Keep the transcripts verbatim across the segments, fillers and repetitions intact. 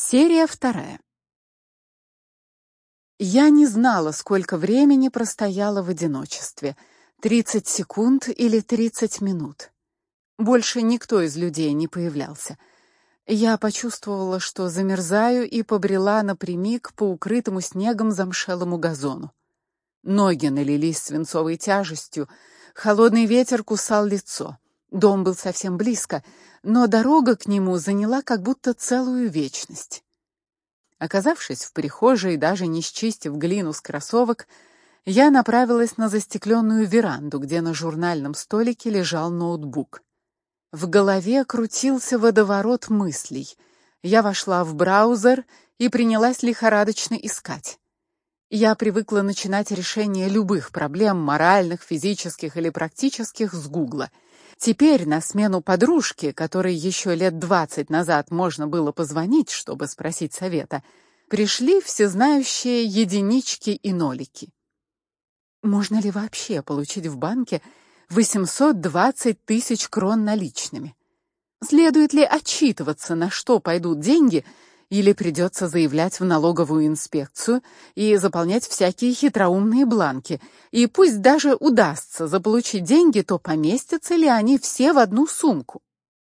Серия вторая. Я не знала, сколько времени простояла в одиночестве: тридцать секунд или тридцать минут. Больше никто из людей не появлялся. Я почувствовала, что замерзаю, и побрела напрямик по укрытому снегом замшелому газону. Ноги налились свинцовой тяжестью, холодный ветер кусал лицо. Дом был совсем близко, но дорога к нему заняла как будто целую вечность. Оказавшись в прихожей, даже не счистив глину с кроссовок, я направилась на застекленную веранду, где на журнальном столике лежал ноутбук. В голове крутился водоворот мыслей. Я вошла в браузер и принялась лихорадочно искать. Я привыкла начинать решение любых проблем, моральных, физических или практических, с Гугла. Теперь на смену подружке, которой еще лет двадцать назад можно было позвонить, чтобы спросить совета, пришли всезнающие единички и нолики. Можно ли вообще получить в банке восемьсот двадцать тысяч крон наличными? Следует ли отчитываться, на что пойдут деньги, или придется заявлять в налоговую инспекцию и заполнять всякие хитроумные бланки? И пусть даже удастся заполучить деньги, то поместятся ли они все в одну сумку?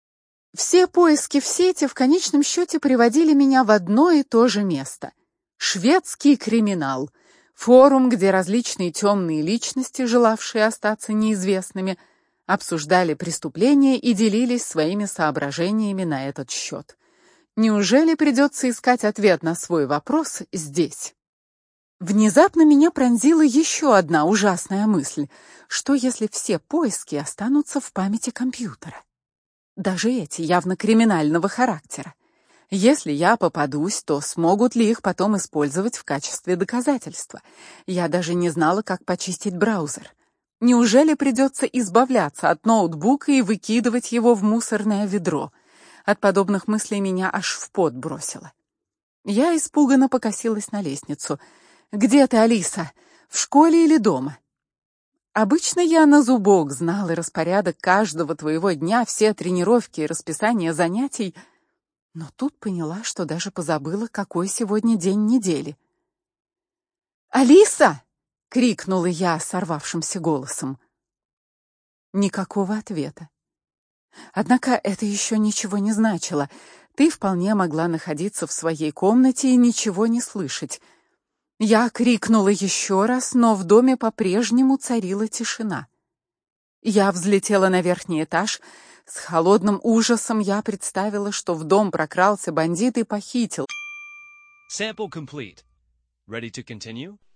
Все поиски в сети в конечном счете приводили меня в одно и то же место: шведский криминал, форум, где различные темные личности, желавшие остаться неизвестными, обсуждали преступления и делились своими соображениями на этот счет. Неужели придется искать ответ на свой вопрос здесь? Внезапно меня пронзила еще одна ужасная мысль: что если все поиски останутся в памяти компьютера? Даже эти, явно криминального характера. Если я попадусь, то смогут ли их потом использовать в качестве доказательства? Я даже не знала, как почистить браузер. Неужели придется избавляться от ноутбука и выкидывать его в мусорное ведро? От подобных мыслей меня аж в пот бросило. Я испуганно покосилась на лестницу. Где ты, Алиса? В школе или дома? Обычно я на зубок знала распорядок каждого твоего дня, все тренировки и расписание занятий, но тут поняла, что даже позабыла, какой сегодня день недели. «Алиса!» — крикнула я сорвавшимся голосом. Никакого ответа. Однако это еще ничего не значило. Ты вполне могла находиться в своей комнате и ничего не слышать. Я крикнула еще раз, но в доме по-прежнему царила тишина. Я взлетела на верхний этаж. С холодным ужасом я представила, что в дом прокрался бандит и похитил. Sample complete. Ready to continue?